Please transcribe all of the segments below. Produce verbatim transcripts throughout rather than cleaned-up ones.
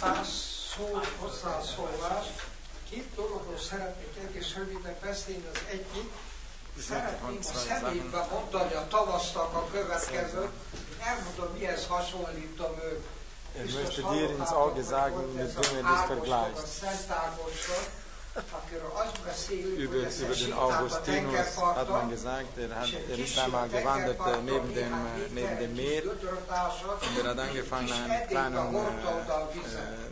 szó, hozzászólás. Két dologról szeretnék egész röviden beszélni. Az egyik, szeretném a személyben mondani a tavasznak a következőt. Elmondom, mihez hasonlítom őt. Er möchte dir ins Auge sagen, mit wem er dich vergleicht. Über, über den Augustinus hat man gesagt, er, hat, er ist einmal gewandert neben dem, neben dem Meer und er hat angefangen, einen kleinen äh,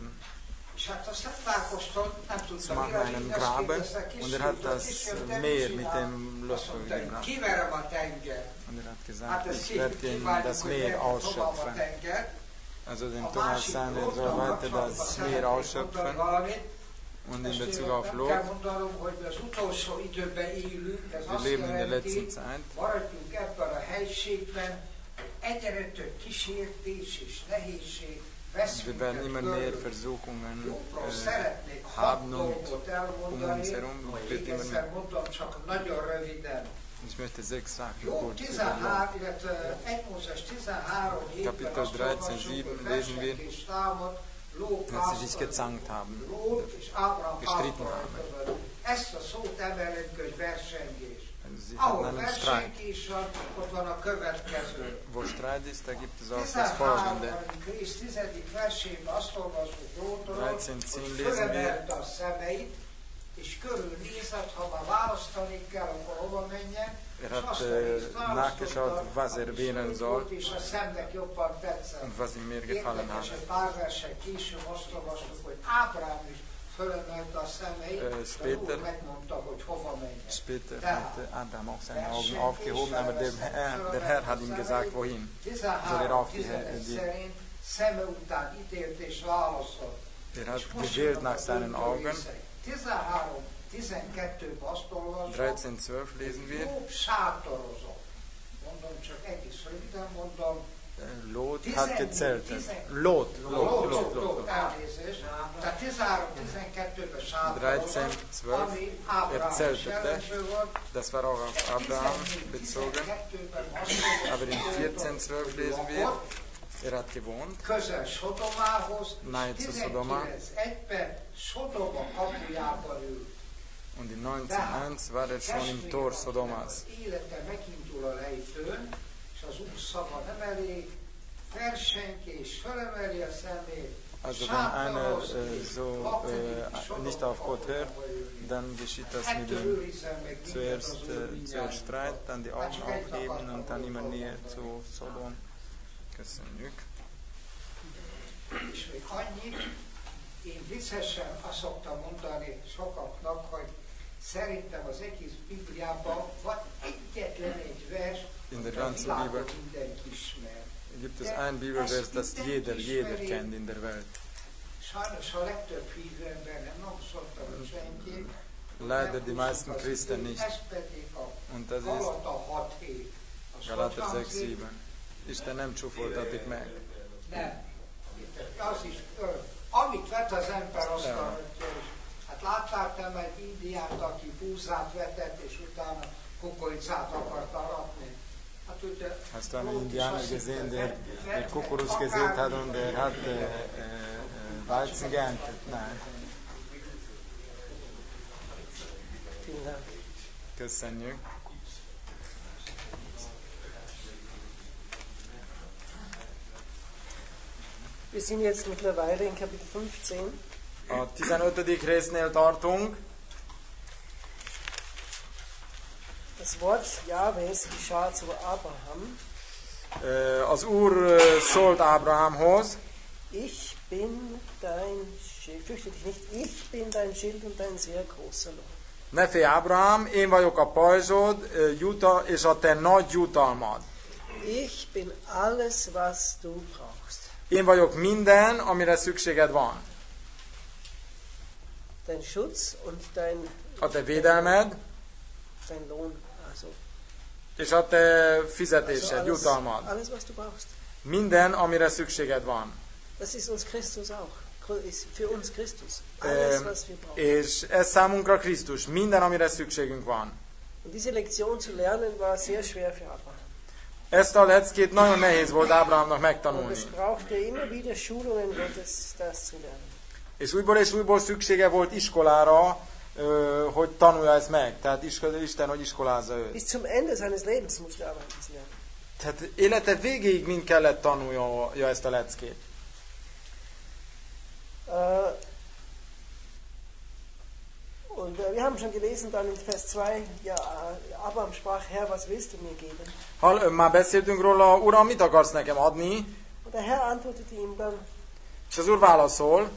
zu machen, einen Graben, und er hat das Meer mit dem Löffel gebracht. Und er hat gesagt, ich werde in das Meer ausschöpfen. Also dem Thomas sagen, er soll weiter das Meer ausschöpfen. Und in Bezug auf Lot, wir leben in der letzten Zeit. Wir werden immer mehr Versuchungen äh, haben und um uns herum wird immer mehr. Ich möchte sechs Sachen kurz überlegen. Kapitel dreizehn, sieben lesen wir, dass sie sich gezankt haben, gestritten haben. Also sie hatten einen Streit. Wo Streit ist, da gibt es auch das Folgende. dreizehn zehn lesen wir. Er hat äh, nachgeschaut, was er wählen soll und was ihm mehr gefallen hat. Äh, später, später hat Abraham auch seine Augen aufgehoben, aber der Herr, der Herr hat ihm gesagt, wohin. Soll er auf die, die Er hat gewählt nach seinen Augen. dreizehn zwölf lesen wir. Lot hat gezeltet. Lot, Lot, Lot, Lot. dreizehn zwölf, er zeltete. Das war auch auf Abraham bezogen. Aber in vierzehn zwölf lesen wir, er hat gewohnt, nahe zu Sodoma. Und in neunzehn eins war er schon im Tor Sodomas. Also wenn einer äh, so äh, nicht auf Gott hört, dann geschieht das mit dem zuerst, äh, zuerst Streit, dann die Augen aufheben und dann immer näher zu Sodom. Köszönjük. És még annyit, én viccesen azt szoktam mondani sokaknak, hogy szerintem az egész Bibliában van egyetlen egy vers, amit mindenki ismer. Gibt es ein Bibelvers, das jeder, jeder kennt in der Welt? Sajnos a legtöbb hívő ember nem szokta, hogy senki. Leider die meisten Christen nicht. Und das ist Galater sechs sieben. Isten nem csúfoltatik meg. Nem. Az is, amit vett az ember azt, ja. Hát láttál te meg Indiát, aki búzát vetett, és utána kukoricát akart aratni. Hát ugye... Hast du einen Indianer gesehen, der, der Kukuruz gesät hat und der hat äh, äh, Weizen geerntet? Nein. Köszönjük. Wir sind jetzt mittlerweile in Kapitel fünfzehn. A tizenötödik résznél tartunk. Das Wort Jahwes geschah zu Abraham. Az Úr szólt Ábrahámhoz. Ich bin dein Schild, fürchte dich nicht, ich bin dein Schild und dein sehr großer Lohn. Ne félj, Ábrahám, én vagyok a pajzsod, juta, és a te nagy jutalmad. Ich bin alles, was du brauchst. Én vagyok minden, amire szükséged van. Dein Schutz und dein, a te védelmed, dein Lohn, also, és a te fizetésed, also alles, jutalmad. Alles, was du brauchst. Minden, amire szükséged van. Das ist uns Christus auch. Ist für uns Christus. Alles, was wir brauchen. És ez számunkra Krisztus. Minden, amire szükségünk van. Und diese Lektion zu lernen war sehr schwer für Abraham. Ezt a leckét nagyon nehéz volt Ábrahámnak megtanulni. És újból és újból szüksége volt iskolára, hogy tanulja ezt meg. Tehát Isten, hogy iskolázza őt. Bis zum Ende seines Lebens musste Abraham das lernen. Tehát élete végéig mind kellett tanulja ezt a leckét. Uh, und uh, wir haben schon gelesen dann in Vers zwei, ja, Abraham sprach, Herr, was willst du mir geben? Hall, már beszéltünk róla, Uram, mit akarsz nekem adni? Und der Herr antwortete ihm dann, és az Úr válaszol,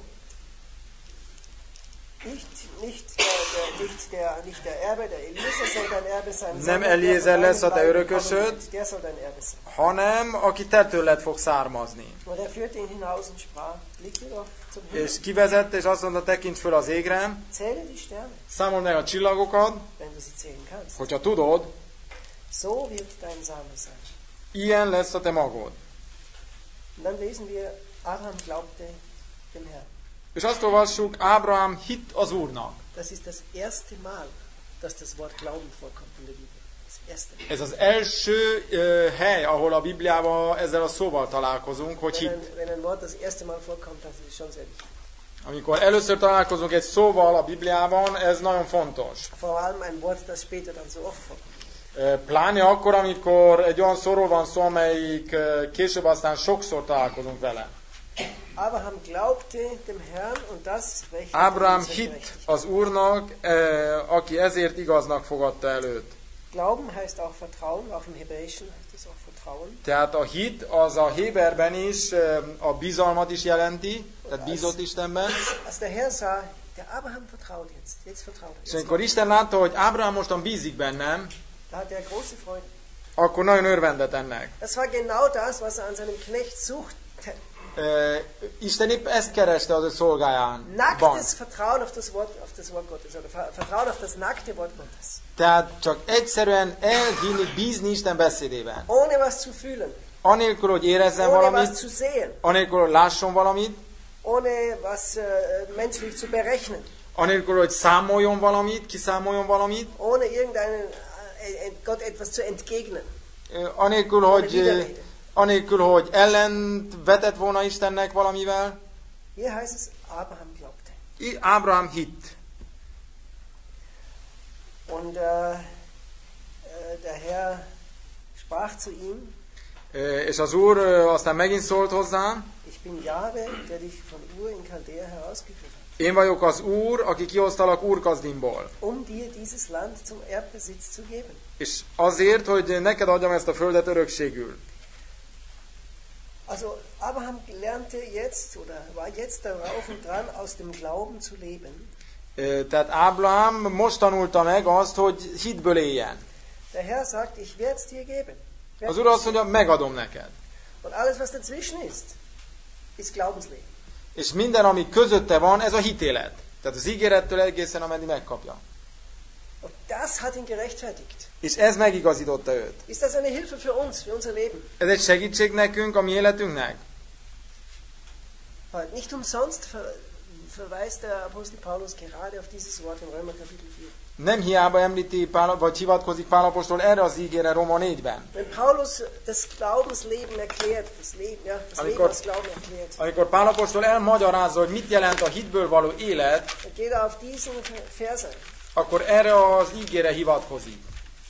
Nicht, nicht, der, der, nicht, der, nicht der Erbe, der Eliezer soll dein Erbe sein, nem Eliezer lesz a te örökösöd, der soll dein Erbe sein. hanem aki te tőled fog származni. Und er führte ihn hinaus und sprach, blick jedoch zum Himmel. És kivezette, és azt mondta, tekints föl az égre, Zähle die Sterne, számold meg a csillagokat, wenn du sie zählen kannst. hogyha tudod, So wird dein Same sein. ilyen lesz a te magod. Und dann lesen wir, Abraham glaubte dem Herrn. És azt olvassuk, Ábrahám hitt az Úrnak. Das ist das erste Mal, dass das Wort Glauben vorkommt in der Bibel. Das erste. Ez az első uh, hely, ahol a Bibliában ezzel a szóval találkozunk, hogy Wenn hit. ein, wenn ein Wort das erste Mal vorkommt, das ist schon sehr wichtig. Amikor először találkozunk egy szóval a Bibliában, ez nagyon fontos. Vor allem ein Wort, das später dann so oft vorkommt. Uh, pláne akkor, amikor egy olyan szóról van szó, amelyik uh, később aztán sokszor találkozunk vele. Abraham glaubte dem Herrn und das rechtete Ábrahám hitt az Úrnak, eh, aki ezért igaznak fogadta el őt. Glauben heißt auch Vertrauen, auch im Hebräischen heißt es auch Vertrauen. Tehát a hit az a héberben is eh, a bizalmat is jelenti, tehát bízott Istenben. Als der Herr sah, der Abraham vertraut jetzt, jetzt vertraut er. És amikor Isten látta, hogy Ábrahám mostan bízik bennem, Da hat er große Freude. akkor nagyon örvendett ennek. Das war genau das, was er an seinem Knecht suchte. Uh, Isten épp ezt kereste az ő szolgáján. Nacktes Vertrauen auf das Wort, auf das Wort Gottes, oder Vertrauen auf das nackte Wort Gottes. Tehát csak egyszerűen elhinni, bízni Isten beszédében. Ohne was zu fühlen. Anélkül, hogy érezzen Ohne valamit, was zu sehen. anélkül, hogy lásson valamit, Ohne was uh, menschlich zu berechnen. anélkül, hogy számoljon valamit, kiszámoljon valamit, Ohne irgendeinen uh, Gott etwas zu entgegnen. Uh, anélkül, hogy anélkül, hogy ellent vetett volna Istennek valamivel. Hier heißt es, Abraham glaubte. Ábrahám hitt. Und uh, der Herr sprach zu ihm, uh, és az Úr uh, aztán megint szólt hozzá. Ich bin Jahwe, der dich von Ur in Chaldea herausgeführt hat. Én vagyok az Úr, aki kihoztalak Úr-Kasdimból. Um dir dieses Land zum Erbbesitz zu geben. És azért, hogy neked adjam ezt a földet örökségül. Also Abraham lernte jetzt oder war jetzt darauf und dran, aus dem Glauben zu leben. Tehát Ábrahám most tanulta meg azt, hogy hitből éljen. Der Herr sagt, ich werde es dir geben. Az Úr azt mondja, megadom neked. Und alles, was dazwischen ist, ist Glaubensleben. És minden, ami közötte van, ez a hitélet. Tehát az ígérettől egészen, ameddig megkapja. Und das hat ihn gerechtfertigt. És ez megigazította őt. Ist das eine Hilfe für uns, für unser Leben? Ez egy segítség nekünk, a mi életünknek? Nicht umsonst ver verweist der Apostel Paulus gerade auf dieses Wort in Römer Kapitel vier. Nem hiába említi Pál, vagy hivatkozik Pál apostol erre az ígére Róma négyben. Wenn Paulus das Glaubensleben erklärt, das Leben, ja, das Leben aus Glauben erklärt. Amikor Pál apostol elmagyarázza, hogy mit jelent a hitből való élet, geht er auf diesen Verse. Akkor erre az ígére hivatkozik.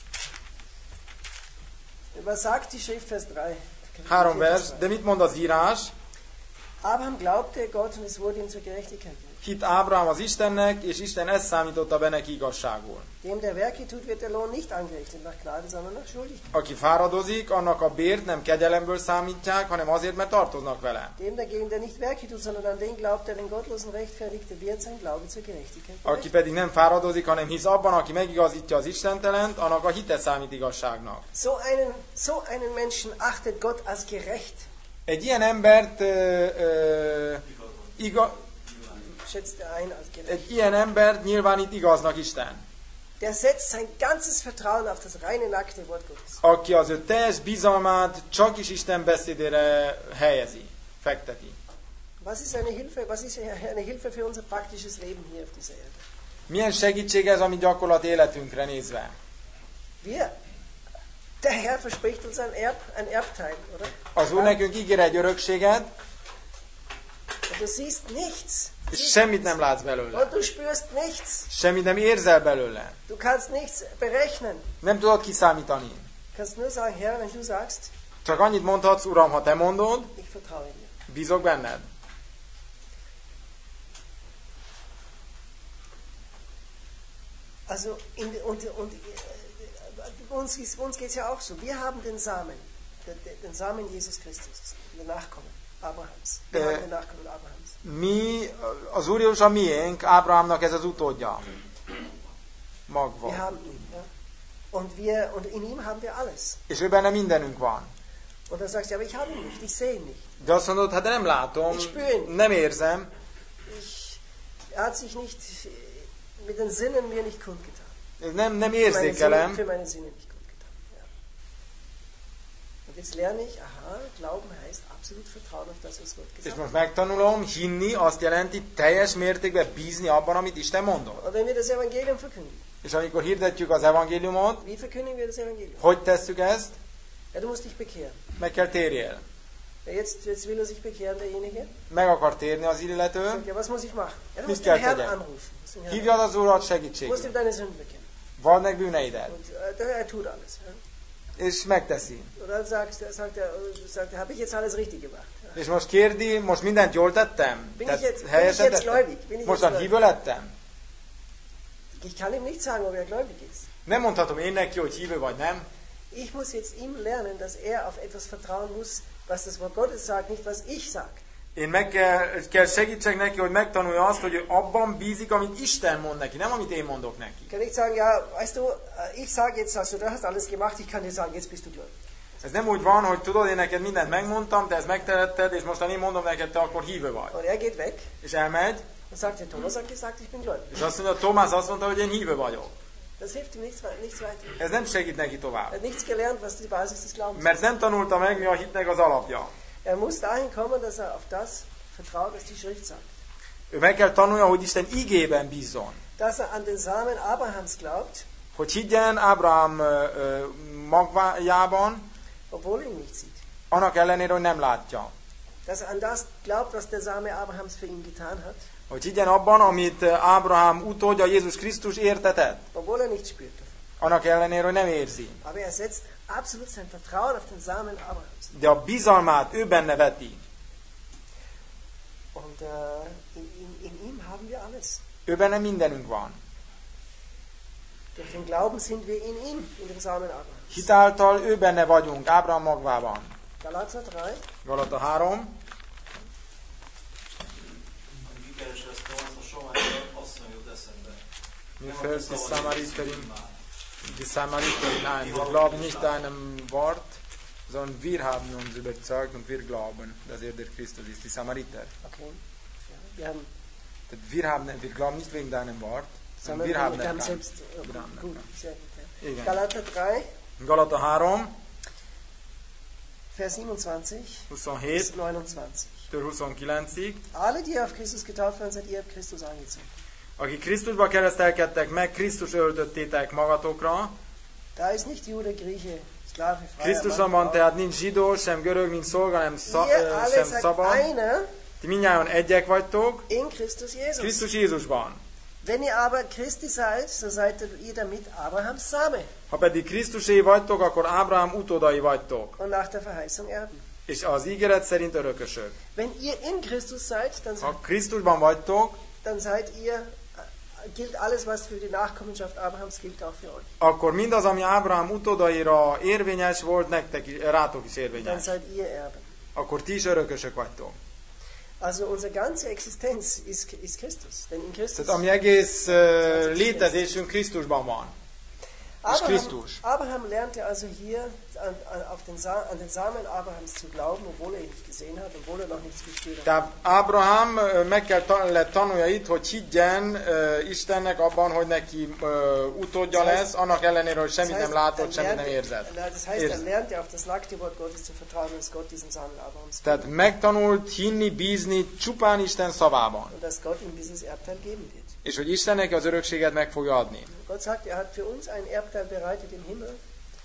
Was sagt die Schrift, Vers drei? Három vers, de mit mond az írás? Abraham glaubte Gott und es wurde ihm zur Gerechtigkeit. Hit Ábrahám az Istennek, és Isten ezt számította be neki igazságul. Dem der Werke tut, wird der Lohn nicht angerechnet nach Gnade, sondern nach Schuldigkeit. Aki fáradozik, annak a bért nem kegyelemből számítják, hanem azért, mert tartoznak vele. Dem dagegen, der nicht Werke tut, sondern an den glaubt, der den Gottlosen rechtfertigt, wird sein Glaube zur Gerechtigkeit. Aki pedig nem fáradozik, hanem hisz abban, aki megigazítja az Istentelent, annak a hite számít igazságnak. So einen, so einen Menschen achtet Gott als gerecht. Egy ilyen embert ö, ö, iga, egy ilyen embert nyilvánít igaznak Isten. Der setzt sein ganzes Vertrauen auf das reine nackte Wort Gottes. Aki az ő teljes bizalmát csak is Isten beszédére helyezi, fekteti. Was ist eine Hilfe? Was ist eine Hilfe für unser praktisches Leben hier auf dieser Erde? Milyen segítség ez a mi gyakorlati életünkre nézve? Wir, der Herr verspricht uns ein, Erb, ein Erbteil, oder? Az Úr nekünk ígér egy örökséget, Und du siehst nichts. és semmit nem látsz belőle. Und du spürst nichts. Semmit nem érzel belőle. Du kannst nichts berechnen. Nem tudod kiszámítani. Du kannst nur sagen, Herr, wenn du sagst, Csak annyit mondhatsz, Uram, ha te mondod, ich vertraue dir. bízok benned. Also, in, und, und uns, uns geht es ja auch so. Wir haben den Samen, den, den Samen Jesus Christus, den Nachkommen Abrahams. Wir Äh, haben den Nachkommen Abrahams. Mi, az Úr Jézus a miénk, Ábrahámnak ez az utódja. Magva. Wir haben ihn. Ja? Und, wir, und in ihm haben wir alles. És ő benne mindenünk van. Und dann sagst du, aber ich habe ihn nicht, ich sehe ihn nicht. De azt mondod, hát de nem látom, Ich spüre ihn. nem érzem. Ich, er hat sich nicht mit den Sinnen mir nicht kundgetan. Nem, nem Für meine Sinne, érzékelem. für meine Sinne nicht kundgetan. Ja. Und jetzt lerne ich, aha, Glauben heißt absolut Vertrauen auf das, was Gott És gesagt most hat. megtanulom, hinni azt jelenti teljes mértékben bízni abban, amit Isten mondott. Und wenn wir das Evangelium verkündigen, És amikor hirdetjük az evangéliumot, wie verkündigen wir das Evangelium? hogy tesszük ezt? Ja, du musst dich bekehren. Meg kell térjél. Ja, jetzt, jetzt will er sich bekehren, derjenige. Meg akar térni az illető. Sagt, ja, was muss ich machen? Ja, du Mit musst den kell Herrn tegyek? anrufen. Du musst den Herrn Hívjad az Urat anrufen. Du musst segítségül. ihm deine Sünden bekennen. Vald meg bűneidet. Und äh, er tut alles. Ja? És megteszi. Und dann sagt, sagt er, sagt er, habe ich jetzt alles richtig gemacht? Ja? És most kérdi, most mindent jól tettem? Bin Tehát ich jetzt- bin helyesen ich jetzt tettem? gläubig? Bin ich Mostan jetzt hívő lettem? Ich kann ihm nicht sagen, ob er gläubig ist. Nem mondhatom én neki, hogy hívő vagy nem. Ich muss jetzt ihm lernen, dass er auf etwas vertrauen muss, was das Wort Gottes sagt, nicht was ich sage. Én meg kell, kell segítsek neki, hogy megtanulja azt, hogy ő abban bízik, amit Isten mond neki, nem amit én mondok neki. Ich kann nicht sagen, ja, weißt du, ich sage jetzt, also, du hast alles gemacht, ich kann dir sagen, jetzt bist du gläubig. Ez nem úgy van, hogy tudod, én neked mindent megmondtam, te ezt megtehetted, és mostan én mondom neked, te akkor hívő vagy. Und er geht weg És elmegy, und sagt, der Thomas hat gesagt, ich bin gläubig. és azt mondja, Tomás azt mondta, hogy én hívő vagyok. Das hilft ihm nichts, nichts weiter. Ez nem segít neki Er tovább. hat nichts gelernt, was die Basis des Glaubens Mert ist. nem tanulta meg, mi a hitnek az alapja. Er muss dahin kommen, dass er auf das vertraut, was die Schrift sagt. Ő meg kell tanulja, hogy Isten igében bízzon. Dass er an den Samen Abrahams glaubt, Hogy higgyen Ábrahám ö, ö, magvájában, obwohl er ihn nicht sieht. annak ellenére, hogy nem látja. Dass er an das glaubt, was der Same Abrahams für ihn getan hat, Hogy higgyen abban, amit Ábrahám utódja Jézus Krisztus értetett. obwohl er nicht spürt davon. Annak ellenére, hogy nem érzi. Aber er setzt absolut sein Vertrauen auf den Samen Abrahams. De a bizalmát ő benne veti. Und äh, in, in, in ihm haben wir alles. Ő benne mindenünk van. Durch den Glauben sind wir in ihm, in dem Samen Abrahams. Hitáltal ő benne vagyunk, Ábrahám magvában. Galater drei. Galata három. Mir fällt die Samariterin, die Samariterin ein. Wir glauben nicht einem Wort, sondern wir haben uns überzeugt und wir glauben, dass er der Christus ist, die Samariter. Okay. Ja, wir haben, Wir, haben, wir glauben nicht wegen deinem Wort, sondern sondern wir haben wir haben erkannt. selbst. äh, Wir haben gut, erkannt. sehr gut. Ja. Igen. Galater drei, Galata három, Vers siebenundzwanzig huszonhét bis neunundzwanzig. huszonkilencig. Alle, die auf Christus getauft werden, seid ihr auf Christus angezogen. Akik Krisztusba keresztelkedtek meg, Krisztus öltöttétek magatokra. Da ist nicht Jude, Grieche, Sklave, Freier, Krisztusban Mann, Frau. tehát nincs zsidó, sem görög, nincs szolga, nem sza, Ihr ö, alle sem seid szabad. einer Ti mindnyájan egyek vagytok, in Christus Jesus. Krisztus Jézusban. Wenn ihr aber Christi seid, so seid ihr damit Abrahams Same Ha pedig Krisztusé vagytok, akkor Ábrahám utódai vagytok, und nach der Verheißung Erben. és az ígéret szerint örökösök. Wenn ihr in Christus seid, dann, Ha Krisztusban vagytok, dann seid ihr, gilt alles, was für die Nachkommenschaft Abrahams gilt, auch für euch. akkor mindaz, ami Ábrahám utódaira érvényes volt, nektek, is- rátok is Dann érvényes. seid ihr Erben. Akkor ti is örökösök vagytok. Also unsere ganze Existenz ist, ist Christus. Denn in Christus Tehát ami egész uh, létezésünk Krisztusban van. És Abraham, Krisztus. Abraham lernte also hier an, an, auf den Sa an den Samen Abrahams zu glauben, obwohl er ihn nicht gesehen hat, obwohl er noch nichts gespürt hat. Tehát Ábrahám ö, meg kell ta- lett tanulja itt, hogy higgyen uh, Istennek abban, hogy neki uh, utódja lesz, annak ellenére, hogy semmit nem látott, semmit nem érzett. das heißt, Érz. er lernte auf das nackte Wort Gottes zu vertrauen, dass Gott diesen Samen Abrahams gibt Tehát megtanult hinni, bízni csupán Isten szavában. und dass Gott ihm dieses Erbteil geben wird. És hogy Isten neki az örökséget meg fogja adni. Gott sagt, er hat für uns ein Erbteil bereitet im Himmel.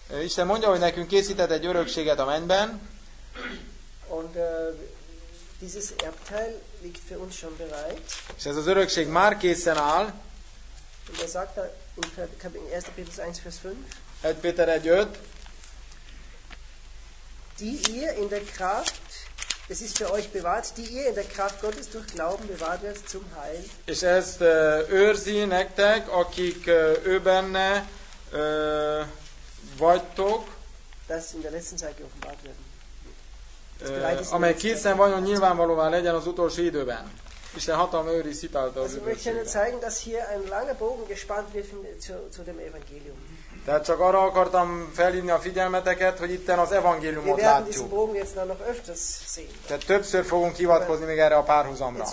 Isten mondja, hogy nekünk készített egy örökséget a mennyben. Und uh, dieses Erbteil liegt für uns schon bereit. És ez az örökség már készen áll. Und er sagt da in erster Petrus eins, Vers fünf. egy Péter egy öt. Die ihr in der Kraft, es ist für euch bewahrt, die ihr in der Kraft Gottes durch Glauben bewahrt werdet zum Heil. És ezt uh, őrzi nektek, akik uh, ő benne uh, vagytok, das in der letzten Zeit geoffenbart werden. Uh, amely készen vajon nyilvánvalóvá legyen az utolsó időben. Isten hatalma őriz hitálta az üdvösséget. zeigen, dass hier ein langer Bogen gespannt wird zu, zu dem Evangelium. Tehát csak arra akartam felhívni a figyelmeteket, hogy itten az evangéliumot látjuk. Tehát többször fogunk hivatkozni még erre a párhuzamra.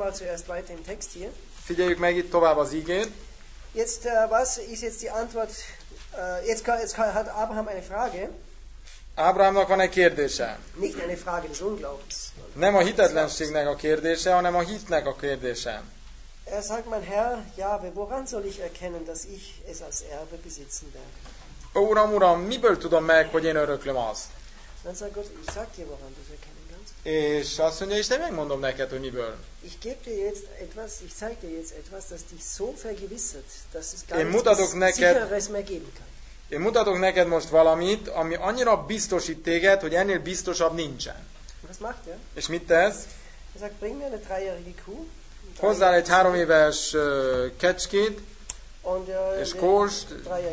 Figyeljük meg itt tovább az igét. Jetzt uh, was ist jetzt die Antwort? Uh, jetzt, jetzt hat Abraham eine Frage. Ábrahámnak van egy kérdése. Nicht eine Frage des Unglaubens. Nem a hitetlenségnek a kérdése, hanem a hitnek a kérdése. Er sagt, mein Herr, Jahwe, woran soll ich erkennen, dass ich es als Erbe besitzen werde? Uram, Uram, miből tudom meg, hogy én öröklöm azt? Dann sagt Gott, ich sag dir, woran du es erkennen kannst. És azt mondja, Isten, megmondom neked, hogy miből. Ich gebe dir jetzt etwas, ich zeige dir jetzt etwas, das dich so vergewissert, dass es gar én nichts neked, Sicheres mehr geben kann. Én mutatok neked most valamit, ami annyira biztosít téged, hogy ennél biztosabb nincsen. Was macht er? És mit tesz? Er sagt, bring mir eine dreijährige Kuh. Hozzá egy három éves uh, kecskét, und, uh, és kóst,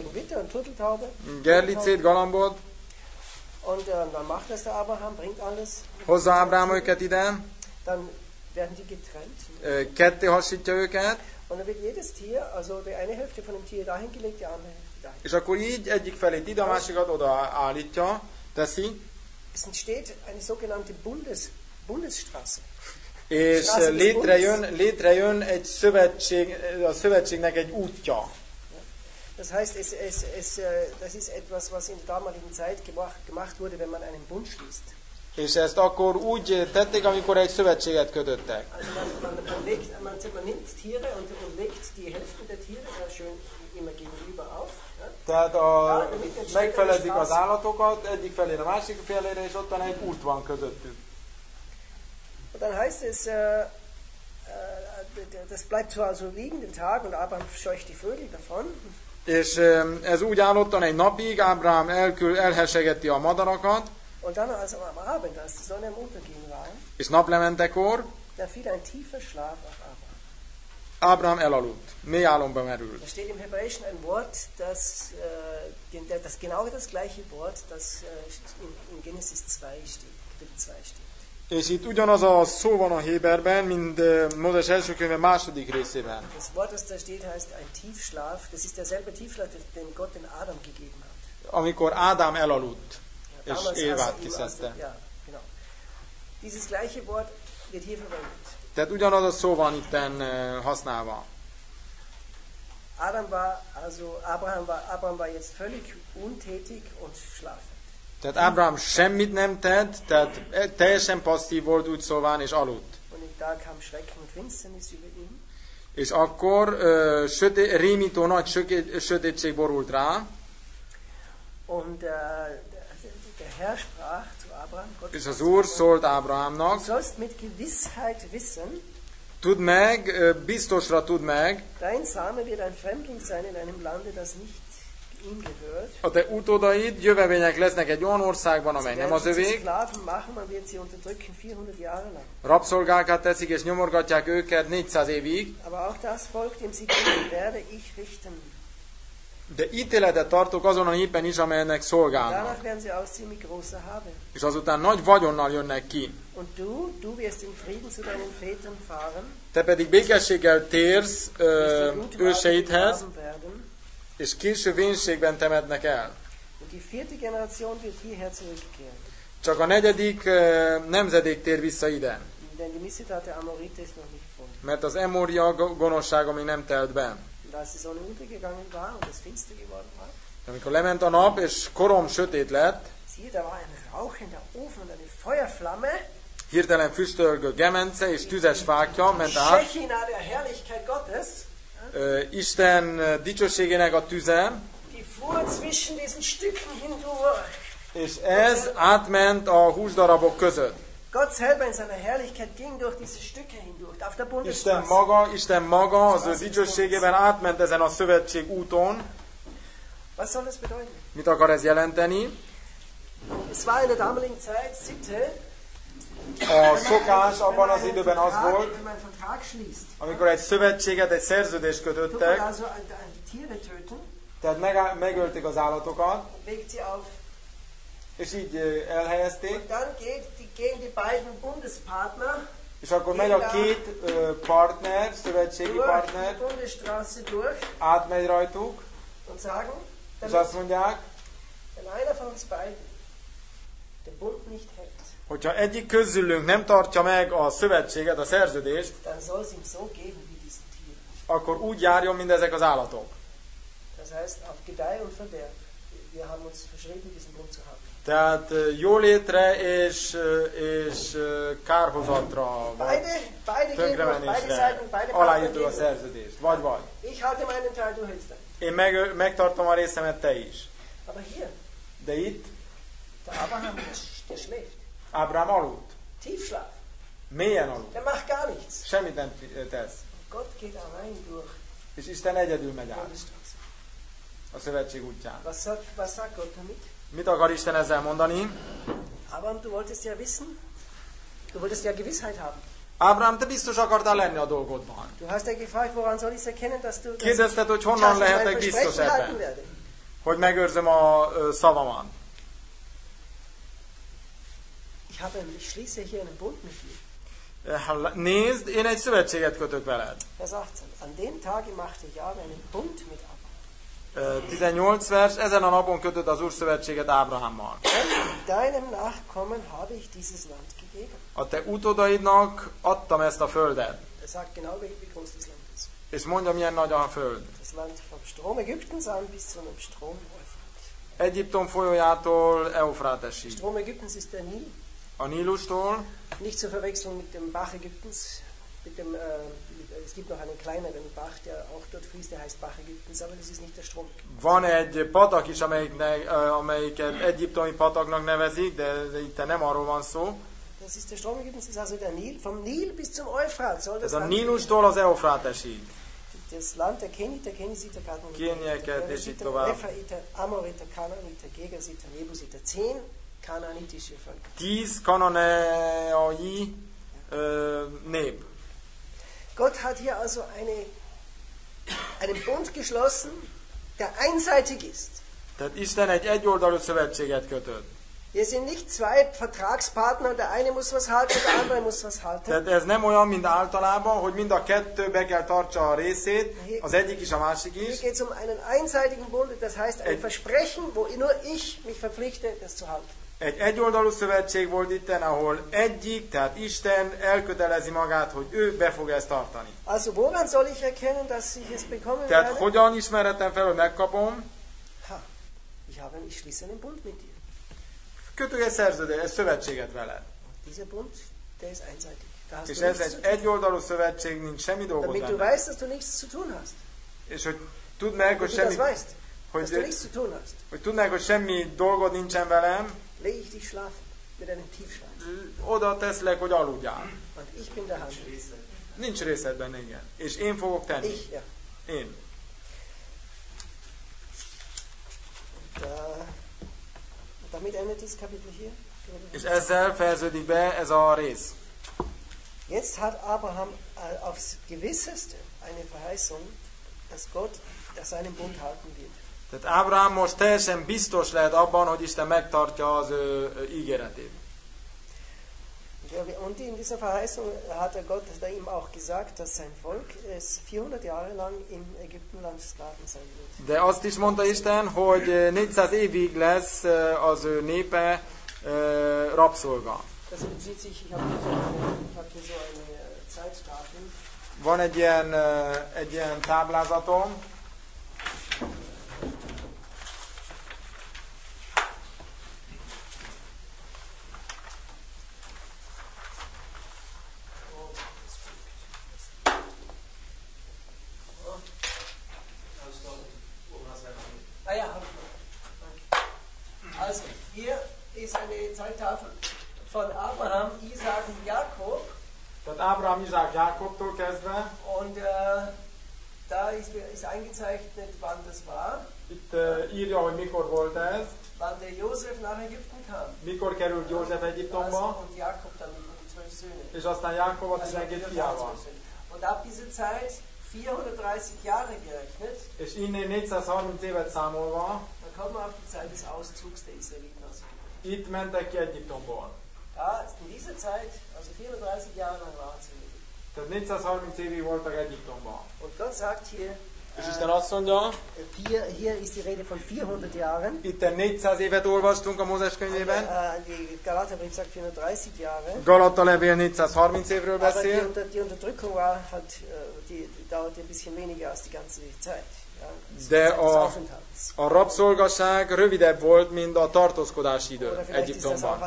gerlicét, galambot. Und uh, dann macht das der Abraham, bringt alles. Hozza Ábrahám őket ide. Dann werden die getrennt. Uh, ketté hasítja őket. Und dann wird jedes Tier, also die eine Hälfte von dem Tier dahin gelegt, die andere Hälfte dahin. És akkor így egyik felét ide, a másikat oda állítja, teszi. Es entsteht eine sogenannte Bundes, Bundesstraße. És létrejön, létrejön egy szövetség, a szövetségnek egy útja. Das heißt, es, es, es, das ist etwas, was in der damaligen Zeit gemacht wurde, wenn man einen Bund schließt. És ezt akkor úgy tették, amikor egy szövetséget kötöttek. Also man, man, man, legt, man, man nimmt Tiere und, und legt die Hälfte der Tiere schön immer gegenüber auf. Ja? Tehát a, megfelezik az állatokat, egyik felére, a másik felére, és ott van egy út van közöttük. Und dann heißt es, äh, äh, das bleibt zwar also liegen den Tag und Abraham scheucht die Vögel davon. És ez úgy áll ottan egy napig, Ábrahám elkül, elhesegeti a madarakat. Und dann, als am Abend, als die Sonne am Untergehen war, és naplementekor, da fiel ein tiefer Schlaf auf Abraham. Ábrahám elaludt, mély álomba merült. Da steht im Hebräischen ein Wort, das, äh, das genau das gleiche Wort, das äh, in, in Genesis zwei steht, Kapitel zwei steht. És itt ugyanaz a szó van a Héberben, mint Mózes első könyve második részében. Das Wort, das da steht, heißt ein Tiefschlaf. Das ist derselbe Tiefschlaf, den Gott den Adam gegeben hat. Amikor Ádám elaludt, ja, és Évát kiszedte. Ja, genau. Dieses gleiche Wort wird hier verwendet. Tehát ugyanaz a szó van itten használva. Adam war, also Abraham war, Abraham war jetzt völlig untätig und schlafend. Tehát Ábrahám semmit nem tett, tehát teljesen passzív volt úgy szólván, és aludt. És akkor uh, söté, rémító nagy söké, sötétség borult rá. Und, uh, der Herr sprach zu Abraham, Gott és az Úr szólt Ábrahámnak, du sollst mit Gewissheit wissen, tudd meg, biztosra tudd meg, dein Same wird ein Fremdling sein in einem Lande, das nicht ihm gehört. A te utódaid jövevények lesznek egy olyan országban, amely nem az övék. Rabszolgákat teszik és nyomorgatják őket négyszáz évig. De ítéletet tartok azon a népen is, amelynek szolgálnak. És azután nagy vagyonnal jönnek ki. Te pedig békességgel térsz ö, őseidhez, és késő vénségben temetnek el. Csak a negyedik uh, nemzedék tér vissza ide. Mert az emória gonoszsága még nem telt be. Amikor lement a nap, és korom sötét lett, hirtelen füstölgő gemence és tüzes fákja ment át. Uh, Isten dicsőségének a tüze, fuhr zwischen diesen Stücken hindurch. És ez átment a húsdarabok között. Gott selber in seiner Herrlichkeit ging durch diese Stücke hindurch, auf der Isten Bundesstraße. maga, Isten maga az ő dicsőségében átment ezen a szövetség úton. Was soll das bedeuten? Mit akar ez jelenteni? Es war in der damaligen Zeit Sitte, A szokás abban az időben az volt, wenn man einen Vertrag schließt, amikor egy szövetséget, egy szerződést tut man kötöttek, also ein, ein Tiere töten, tehát meg, megölték az állatokat, legt sie auf. és így ö, elhelyezték, Und dann geht, die, gehen die beiden Bundespartner és akkor megy a két ö, partner, szövetségi durch die partner, Bundesstraße durch átmegy rajtuk, und sagen, és damit, azt mondják, wenn einer von uns beiden den Bund nicht hält, hogyha egyik közülünk nem tartja meg a szövetséget, a szerződést, dann soll es ihm so geben wie diesen Tieren. akkor úgy járjon, mint ezek az állatok. Das heißt, auf Gedeih und Verderb. Wir haben uns verschrieben, diesen Bund zu haben. Tehát ö, jólétre és, ö, és ö, kárhozatra, vagy Beide, beide gehen durch, beide tönkremenésre Seiten, beide Partner aláírtuk gehen a durch. szerződést. Vagy vagy. Ich halte meinen Teil, du hältst deinen. Én meg, megtartom a részemet, te is. Aber hier, De itt der Abraham, der, der schläft. Ábrám aludt. Tiefschlaf. Mélyen aludt. Der macht gar nichts. Semmit nem tesz. Gott geht allein durch És Isten egyedül megy die át Bundesstraße. a szövetség útján. Was sagt, was sagt Gott damit? Mit akar Isten ezzel mondani? Abraham, du wolltest ja wissen, du wolltest ja Gewissheit haben. Ábrám, te biztos akartál lenni a dolgodban. Du hast ja gefragt, woran soll ich erkennen, dass du dass Kérdezted, hogy ich honnan mein lehetek biztos Versprechen halten ebben, werde. hogy megőrzöm a ö, szavamat. Ich, habe, ich schließe hier einen Bund mit dir. Nézd, én egy szövetséget kötök veled. Vers achtzehn. An dem Tage machte Jahwe einen Bund mit Abraham. Ö, tizennyolc vers, ezen a napon kötött az Úr szövetséget Ábrahámmal. Deinem Nachkommen habe ich dieses Land gegeben. A te utódaidnak adtam ezt a földet. Er sagt genau, wie wie groß das Land ist. És mondja, milyen nagy a föld. Das Land vom Strom Ägyptens an bis zu einem Strom Euphrat. Egyiptom folyójától Eufrátesig. Strom Ägyptens ist der Nil. A Nílustól, Nicht zu verwechseln mit dem Bach Ägyptens. Mit dem, äh, mit, es gibt noch einen kleineren Bach, der auch dort fließt, der heißt Bach Ägyptens, aber das ist nicht der Strom. van egy patak is, amelyiknek, ö, amelyiket egyiptomi pataknak nevezik, de itt nem arról van szó. Das ist der Strom Ägyptens, das ist also der Nil. Vom Nil bis zum Euphrat soll das Ez a Land Nílustól az Eufrátesig. das Land der Keniter, Kenisiter, Kénieket és így tovább. Rephaiter, Amoriter, Kanaaniter, Gegersiter, Jebusiter. Zehn kanaanitische Völker. Tíz kananeai ö, nép. Gott hat hier also eine, einen Bund geschlossen, der einseitig ist. Tehát Isten egy egyoldalú szövetséget kötött. Wir sind nicht zwei Vertragspartner, der eine muss was halten, der andere muss was halten. Tehát ez nem olyan, mint általában, hogy mind a kettő be kell tartsa a részét, az egyik is, a másik Hier is. geht es um einen einseitigen Bund, das heißt ein Versprechen, wo nur ich mich verpflichte, das zu halten. Egy egyoldalú szövetség volt itten, ahol egyik, tehát Isten elkötelezi magát, hogy ő be fog ezt tartani. Also woran soll ich erkennen, dass ich es bekommen Tehát werde? hogyan ismerhetem fel, hogy megkapom? Ha, ich habe, ich schließe einen Bund mit dir. Kötök egy szerződést, egy szövetséget veled. Dieser Bund, der ist einseitig. Da hast És du ez nichts zu egy tun. egyoldalú szövetség, nincs semmi dolgod Damit du benne. weißt, dass du nichts zu tun hast. És hogy tudd meg, hogy Wenn du das semmi, weißt, dass du hogy, nichts zu tun hast, hogy tudd meg, hogy semmi dolgod nincsen velem, lege ich dich schlafen mit einem Tiefschlaf. oda teszlek, hogy aludjál. Und ich bin der Hand. Nincs részed benne, igen. És én fogok tenni. Ich, ja. Én. Und, äh, damit endet dieses Kapitel hier. És ezzel fejeződik be ez a rész. Jetzt hat Abraham äh, aufs Gewisseste eine Verheißung, dass Gott dass seinen Bund halten wird. Tehát Ábrahám most teljesen biztos lehet abban, hogy Isten megtartja az ő ígéretét. Und in dieser Verheißung hat er Gott ihm auch gesagt, dass sein Volk es vierhundert Jahre lang im Ägyptenland Sklaven sein wird. De azt is mondta Isten, hogy négyszáz évig lesz az ő népe rabszolga. Das bezieht sich, ich habe hier so eine, ich habe hier so eine Zeittafel. Van egy ilyen, egy ilyen táblázatom. Ah ja, hier ist eine Zeittafel von Abraham, Isaac und Jakob. Tehát Ábrahám, Izsák, Jákobtól kezdve. Und uh, da ist, ist eingezeichnet, wann das war. Itt uh, írja, hogy mikor volt ez. Wann der Josef nach Ägypten kam. Mikor került József Egyiptomba. Und Jakob dann mit den zwölf Söhnen. És aztán Jákob a tizenkét fiával. Und ab dieser Zeit vierhundertdreißig Jahre gerechnet. És innen négyszázharminc évet számolva. Dann kommen wir auf die Zeit des Auszugs der Israeliten aus Ägypten. Itt mentek ki Egyiptomból. Ja, in dieser Zeit, also vierhundertdreißig Jahre lang waren sie in Ägypten. Tehát négyszázharminc évig voltak Egyiptomban. Und Gott sagt hier, és Isten azt mondja, hier, hier ist die Rede von vierhundert Jahren. Itten négyszáz évet olvastunk a Mózes könyvében. Die Galaterbrief sagt vierhundertdreißig Jahre. Galata levél négyszázharminc évről Aber beszél. die, die Unterdrückung war, hat, die, die dauerte ein bisschen weniger als die ganze Zeit. Ja, De a, a rabszolgaság rövidebb volt, mint a tartózkodási idő Egyiptomban.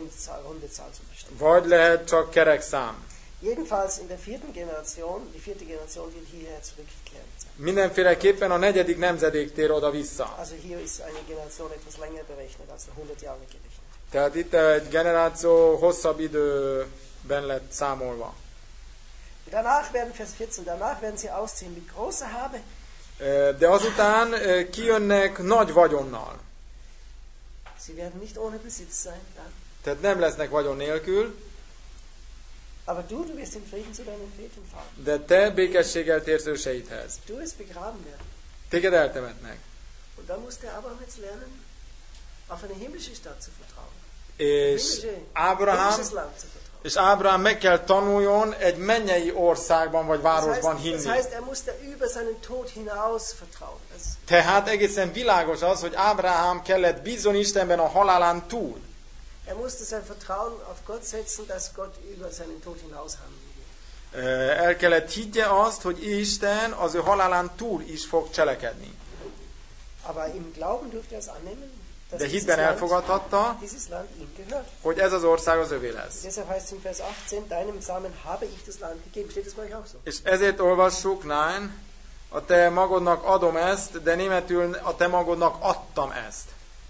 Vagy lehet csak kerek szám. Jedenfalls in der vierten Generation, die vierte Generation wird hierher zurückgekehrt. Mindenféleképpen a negyedik nemzedék tér oda vissza. Also hier ist eine Generation etwas länger berechnet, also hundert Jahre gerechnet. Tehát itt egy generáció hosszabb időben lett számolva. Danach werden, Vers vierzehn, danach werden sie ausziehen mit großer Habe. De azután kijönnek nagy vagyonnal. Sie werden nicht ohne Besitz sein, dann. Tehát nem lesznek vagyon nélkül. Aber du, du wirst in Frieden zu deinen Vätern fahren. De te békességgel térsz őseidhez. Du wirst begraben werden. Téged eltemetnek. Und dann musste Abraham jetzt lernen, auf eine himmlische Stadt zu vertrauen. És Ábrahám, és Ábrahám meg kell tanuljon egy mennyei országban vagy városban hinni. Das heißt, er musste über seinen Tod hinaus vertrauen. Tehát egészen világos az, hogy Ábrahám kellett bízzon Istenben a halálán túl. Er musste sein Vertrauen auf Gott setzen, dass Gott über seinen Tod hinaus handeln wird. El kellett higgye azt, hogy Isten az ő halálán túl is fog cselekedni. Aber im Glauben durfte er es annehmen. De hitben elfogadhatta, hogy ez az ország az övé lesz. És ezért olvassuk, nein, a te magodnak adom ezt, de németül a te magodnak adtam ezt.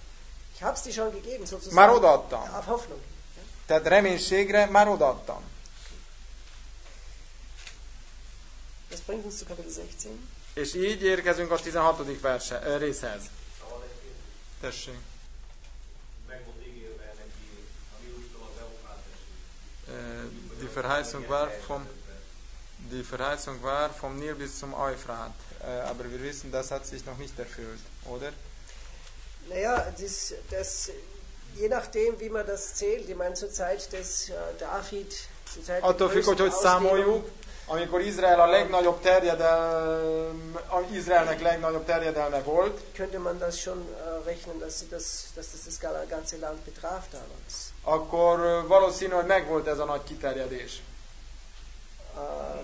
Már odaadtam. Tehát reménységre már odaadtam. És így érkezünk a tizenhatodik verse, részhez. Tessék. Die Verheißung war vom die Verheißung war vom Nil bis zum Euphrat, aber wir wissen, das hat sich noch nicht erfüllt, oder? Naja, das, das, je nachdem, wie man das zählt, ich meine, zur Zeit des uh, David, zur Zeit attól függ, hogy hogy számoljuk, amikor Izrael a legnagyobb terjedelme, Izraelnek legnagyobb terjedelme volt, könnte man das schon uh, rechnen, dass, sie das, dass das das ganze Land betraf damals. Akkor valószínű, hogy megvolt ez a nagy kiterjedés. Uh,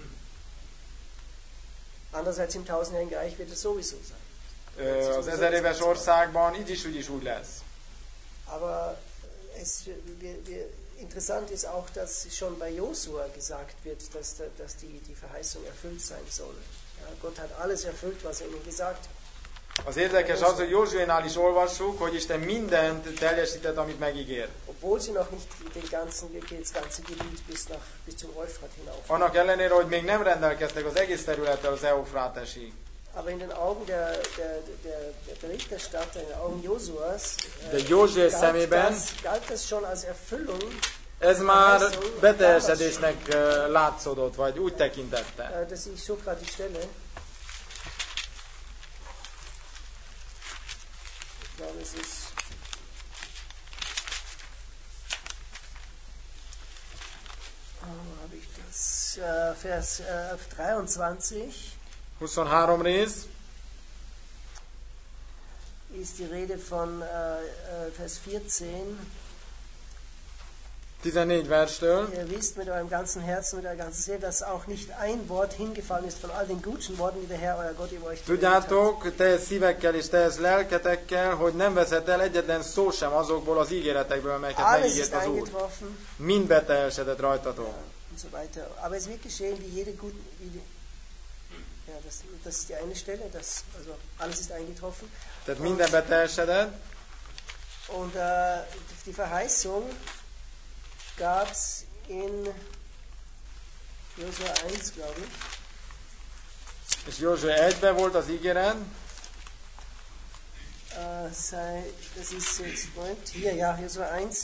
andererseits im tausendjährigen Reich wird es sowieso sein. Uh, az ezer éves országban így is úgy is úgy lesz. Aber es, wir, wir, interessant ist auch, dass schon bei Josua gesagt wird, dass, dass die, die Verheißung erfüllt sein soll. Ja, Gott hat alles erfüllt, was er ihnen gesagt hat. Az érdekes az, hogy Józsuénál is olvassuk, hogy Isten mindent teljesített, amit megígér. Obwohl sie noch nicht den ganzen, das ganze Gebiet bis nach bis zum Euphrat hinauf. Annak ellenére, hogy még nem rendelkeztek az egész területtel az Eufrátesig. Aber in den Augen der, der, der, der Berichterstatter, in den Augen Josuas, de Józsué szemében galt das schon als Erfüllung. Ez már beteljesedésnek látszódott, vagy úgy tekintette. Das ich so gerade die Stelle. Ich glaube, es ist oh, habe ich das uh, Vers uh, dreiundzwanzig. huszonhárom rész. Ist die Rede von uh, Vers vierzehn. tizennégy verstől. Ihr wisst mit eurem ganzen Herzen, mit eurer ganzen Seele, dass auch nicht ein Wort hingefallen ist von all den guten Worten, die der Herr, euer Gott, über euch geredet hat. Tudjátok, teljes szívekkel és teljes lelketekkel, hogy nem veszett el egyetlen szó sem azokból az ígéretekből, amelyeket megígért az Úr. Mind beteljesedett rajtatok. Und so weiter. Aber es wird geschehen, wie jede gute, wie, ja, das, das ist die eine Stelle, das, also alles ist eingetroffen. Tehát minden beteljesedett. Und äh, die Verheißung gab es in Josua eins, glaube ich. És Józsua egyben volt az ígéret. Uh, sei, das ist jetzt, Moment, hier, ja, Josua eins,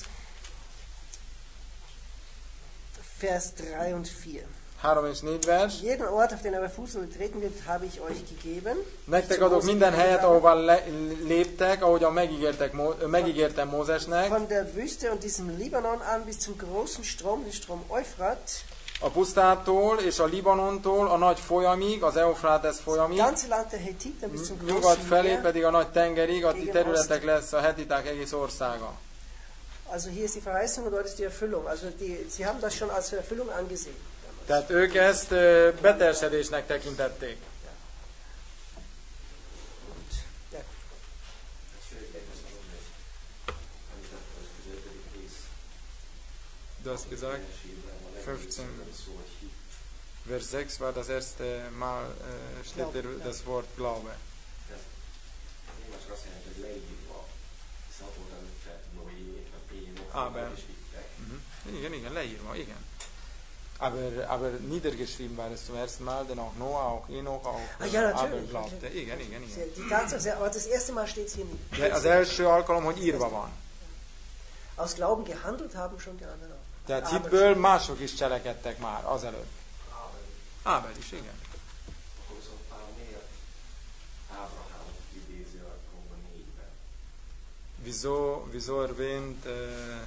Vers drei und vier. három és négy vers. Jeden Ort, auf den eure Fußsohle treten wird, habe ich euch gegeben. Nektek adok minden helyet, ahová le, léptek, ahogyan megígértek, megígértem Mózesnek. Von der Wüste und diesem Libanon an bis zum großen Strom, den Strom Euphrat. A pusztától és a Libanontól a nagy folyamig, az Eufrátesz folyamig, nyugat felé pedig a nagy tengerig, a ti területek lesz a hetiták egész országa. Also hier ist die Verheißung und dort ist die Erfüllung. Also die, sie haben das schon als Erfüllung angesehen. Tehát ők ezt beteljesedésnek tekintették. Du hast gesagt, fünfzehn Vers sechs war das erste Mal, äh, steht der, das Wort Glaube. Aber, mhm. igen, igen, leírva, igen. Aber, aber niedergeschrieben war es zum ersten Mal, denn auch Noah, auch Enoch, auch ah, ja, Abel glaubte. Igen, igen, igen. Die Tatsache, aber das erste Mal steht es hier nicht. Az első alkalom, hogy írva van. Aus Glauben gehandelt haben schon die anderen auch. Tehát hitből mások is cselekedtek már azelőtt. Ábel is, igen. Wieso, wieso erwähnt äh,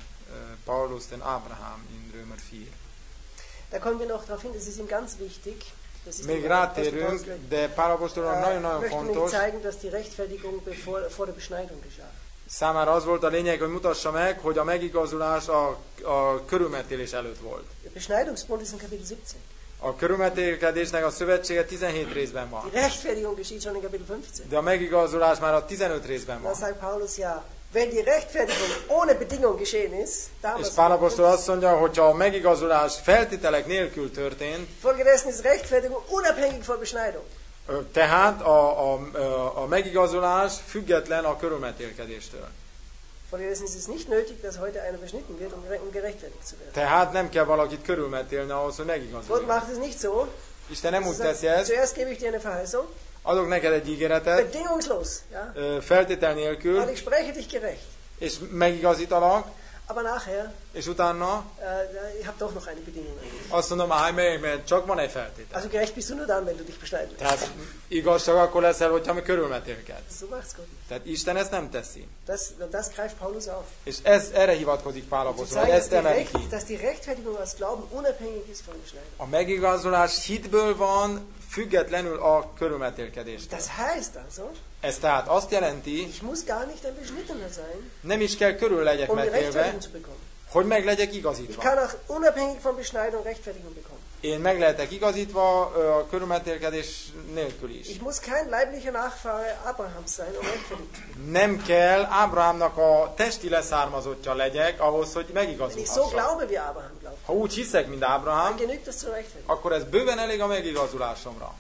Paulus den Abraham in Römer vier? Da kommen wir noch darauf hin, das ist ihm ganz wichtig. Das ist Még rátérünk, de Pál apostolon äh, nagyon-nagyon fontos. Zeigen, dass die Rechtfertigung bevor, vor der Beschneidung geschah. Számára az volt a lényeg, hogy mutassa meg, hogy a megigazulás a, a körülmetélés előtt volt. Der Beschneidungsbund ist in Kapitel siebzehn. A körülmetélkedésnek a szövetsége tizenhét részben van. Die Rechtfertigung geschieht schon in Kapitel fünfzehn. De a megigazulás már a tizenöt részben van. Da sagt Paulus ja, wenn die Rechtfertigung ohne Bedingung geschehen ist, és Pál apostol azt mondja, hogyha a megigazulás feltételek nélkül történt, folgedessen ist Rechtfertigung unabhängig von Beschneidung. Tehát a, a, a megigazulás független a körülmetélkedéstől. Folgedessen ist es nicht nötig, dass heute einer beschnitten wird, um gerechtfertigt zu werden. Tehát nem kell valakit körülmetélni ahhoz, hogy megigazuljon. Gott macht es nicht so. Isten nem úgy teszi ezt. Zuerst gebe ich dir eine Verheißung. Adok neked egy ígéretet. Bedingungslos, ja? Feltétel nélkül. Und ich spreche dich gerecht. És megigazítalak. Aber nachher, és utána, uh, ich habe doch noch eine Bedingung. Azt mondom, hát mert csak van egy feltétel. Also gerecht bist du nur dann, wenn du dich beschneiden lässt. Tehát igazság akkor leszel, hogyha mi körülmetélkedsz. So macht's Gott. Tehát Isten ezt nem teszi. Das, das greift Paulus auf. És ez, erre hivatkozik Pál apostol, hogy ezt emeli ki. Dass die Rechtfertigung aus Glauben unabhängig ist von Beschneidung. A megigazulás hitből van, függetlenül a körülmetélkedéstől. Das heißt also, ez tehát azt jelenti, ich muss gar nicht ein Beschnittener sein, nem is kell körül legyek um metélve, hogy meg legyek igazítva. Ich kann auch unabhängig von Beschneidung Rechtfertigung bekommen. Én meg lehetek igazítva a körülmetélkedés nélkül is. Ich muss kein leiblicher Nachfahre Abrahams sein, um rechtfertigt. Nem kell Ábrahámnak a testi leszármazottja legyek ahhoz, hogy Wenn ich so megigazulhassak. glaube, wie Abraham glaubt, Ha úgy hiszek, mint Ábrahám, dann genügt das zur Rechtfertigung. akkor ez bőven elég a megigazulásomra.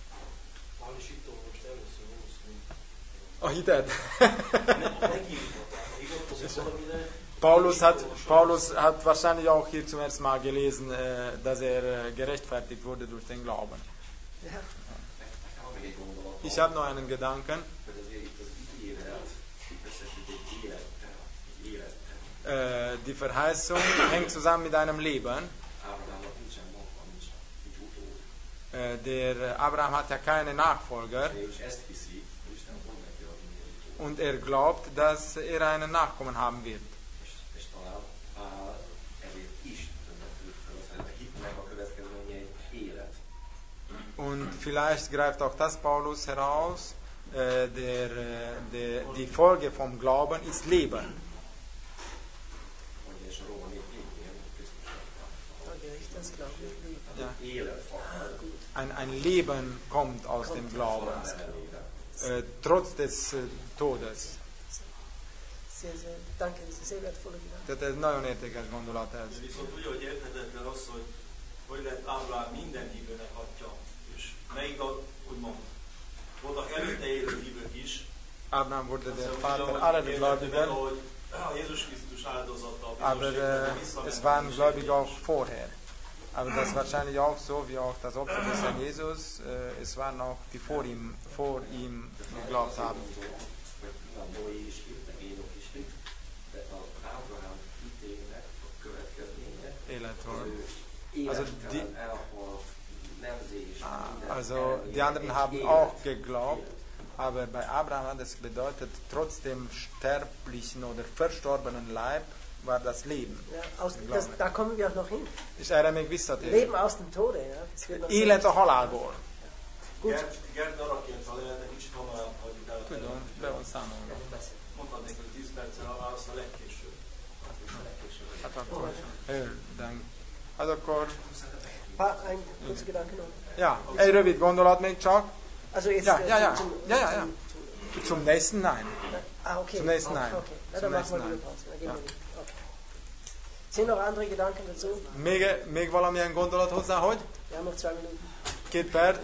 A hited? Paulus hat, Paulus hat wahrscheinlich auch hier zum ersten Mal gelesen, dass er gerechtfertigt wurde durch den Glauben. Ja. Ich habe noch einen Gedanken. Äh, die Verheißung hängt zusammen mit einem Leben. Äh, der Abraham hat ja keine Nachfolger. Und er glaubt, dass er einen Nachkommen haben wird. Und vielleicht greift auch das Paulus heraus, äh, der, der, die Folge vom Glauben ist Leben. Ja. Ein, ein Leben kommt aus dem Glauben, äh, trotz des äh, Todes. Sehr, sehr, danke, ez egy wertvolle Gedanke. Tehát ez nagyon értékes gondolat ez. Viszont ugye, hogy érthetetlen az, hogy hogy lett Ábrahám minden hívőnek atya, és melyik a, úgymond, voltak előtte élő hívők is. Ábrahám wurde der Vater aller Gläubigen. Aber äh, es waren Gläubige auch vorher. Aber das ist wahrscheinlich auch so, wie auch das Opfer des Herrn Jesus. Äh, es waren auch die vor ihm, vor ihm geglaubt haben. Also die, also die anderen haben auch geglaubt, aber bei Abraham hat es bedeutet, trotzdem sterblichen oder verstorbenen Leib war das Leben. Ja, aus, das, da kommen wir auch noch hin. És erre még visszatérünk. Leben aus dem Tode. Ja. Élet a halálból. Gut. Gert arra kért, ha lehetne kicsit hamarabb hagyjuk el. Tudom, be van számolva. Mondhatnék, hogy tíz perccel azt a legkésőbb. Hát akkor, érdem. Hát akkor... Pa, ein kurzer Gedanke noch. Ja, egy rövid gondolat még csak. Also jetzt, ja, ja, ja. Zum, ja, ja, ja. Zum nächsten nein. Ah, okay. Zum nächsten nein. Okay. Ja, Zum dann machen wir nächsten wieder nein. Pause. Dann gehen Ja. wir nicht. Okay. Sind noch andere Gedanken dazu? Még, még valamilyen gondolat hozzá, hogy? Wir haben noch zwei Minuten. Két perc.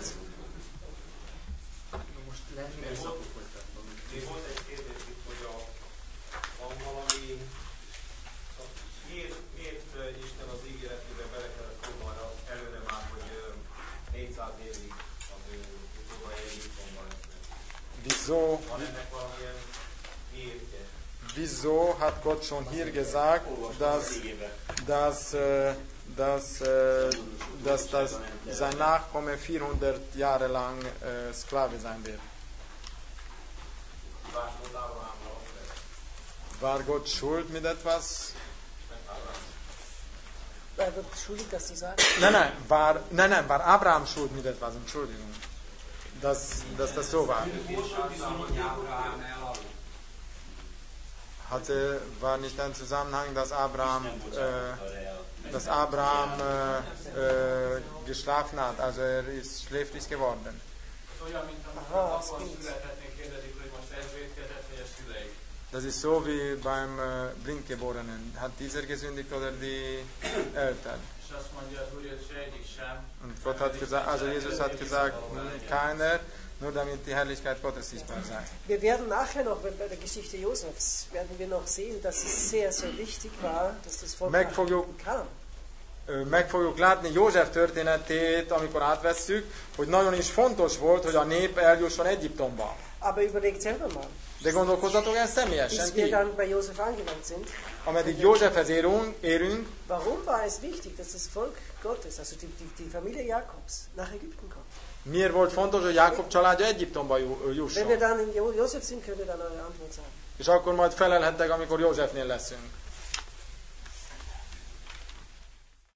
Még volt egy kérdés itt, hogy a, van valami, miért, miért Isten az ígéretébe bele kellett fogni arra előre már, hogy négyszáz évig az ő utódai Egyiptomban lesznek. Wieso, Van ennek valamilyen miértje? wieso hat Gott schon hier gesagt, dass, dass, äh, dass, äh, dass, dass sein Nachkomme vierhundert Jahre lang äh, Sklave sein wird? War Gott schuld mit etwas? War Gott schuldig, dass Sie sagen? Nein, nein, war, nein, nein, war Abraham schuld mit etwas? Entschuldigung. Dass, dass das so war. Hatte, war nicht ein Zusammenhang, dass Abraham, äh, dass Abraham äh, äh, geschlafen hat, also er ist schläfrig geworden. Aha, das geht. Das ist so wie beim äh, Blindgeborenen. Hat dieser gesündigt oder die Eltern? Und Gott hat gesagt, also Jesus hat gesagt, keiner, nur damit die Herrlichkeit Gottes sichtbar sei. Wir werden nachher noch, bei der Geschichte Josefs, werden wir noch sehen, dass es sehr, sehr wichtig war, dass das Volk Meg fogjuk, kam. meg fogjuk látni József történetét, amikor átvesszük, hogy nagyon is fontos volt, hogy a nép eljusson Egyiptomba. Aber überlegt selber mal. De gondolkozzatok el személyesen, Bis wir ti, dann bei Josef angelangt sind. ameddig Józsefhez érünk, érünk, Warum war es wichtig, dass das Volk Gottes, also die, die, die Familie Jakobs, nach Ägypten kommt? miért volt fontos, hogy Jákob családja Egyiptomba Wenn wir jusson? dann in Jo- Josef sind, könnt ihr dann eure Antwort sagen. És akkor majd felelhettek, amikor Józsefnél leszünk.